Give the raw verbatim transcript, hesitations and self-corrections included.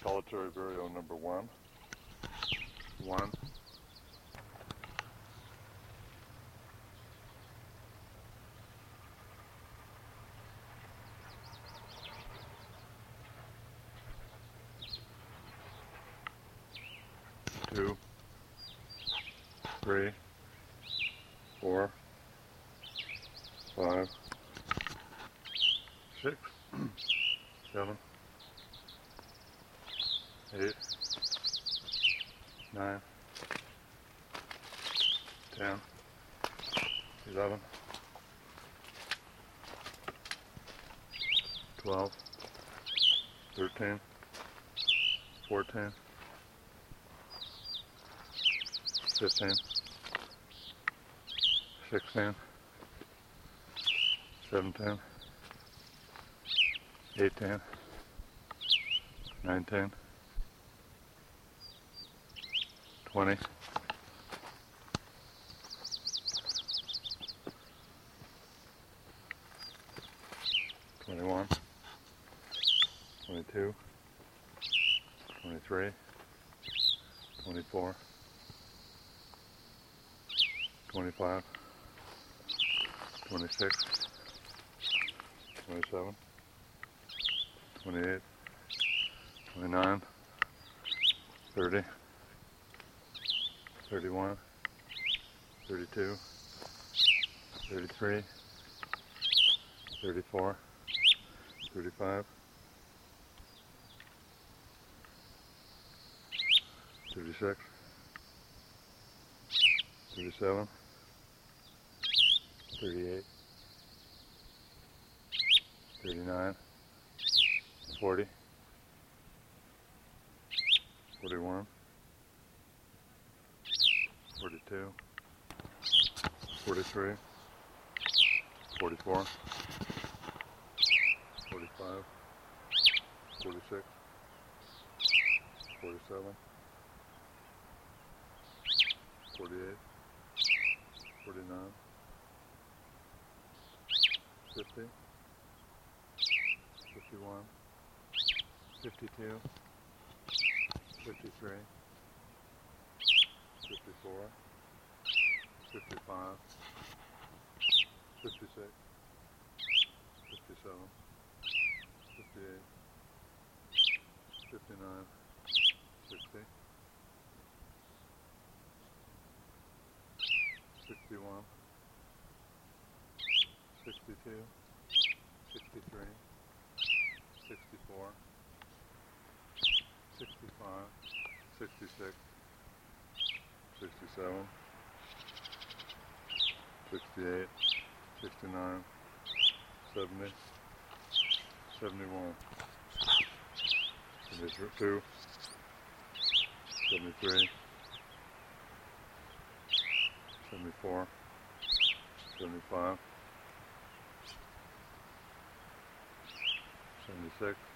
solitary vireo number one. One. Two. Three. Four. Five. Six. Seven. Eight. Nine. Ten. Eleven. Twelve. Thirteen. Fourteen. Fifteen. Sixteen. Seventeen. Eighteen. Nineteen. Twenty. Twenty-one. Twenty-two. Twenty-three. Twenty-four. Twenty-five. Twenty-six. Twenty-seven. Twenty-eight. Twenty-nine. Thirty. Thirty-one. Thirty-two. Thirty-three. Thirty-four. Thirty-five. Thirty-six. Thirty-seven. Thirty-eight. Thirty-nine. Forty. Forty-one. Forty-two. Forty-three. Forty-four. Forty-five. Forty-six. Forty-seven. Forty-eight. Forty-nine. Fifty. Fifty-one. Fifty-two. Fifty-three. Fifty-four. Fifty-five. Fifty-six. Fifty-seven. Fifty-eight. Fifty-nine. Sixty. Sixty-one. Sixty-two. Sixty-three. Sixty-four. Sixty-five. Sixty-six. Sixty-seven. Sixty-eight. Sixty-nine. Seventy. Seventy-one. Seventy-two. Seventy-three. Seventy-four. Seventy-five. Seventy-six.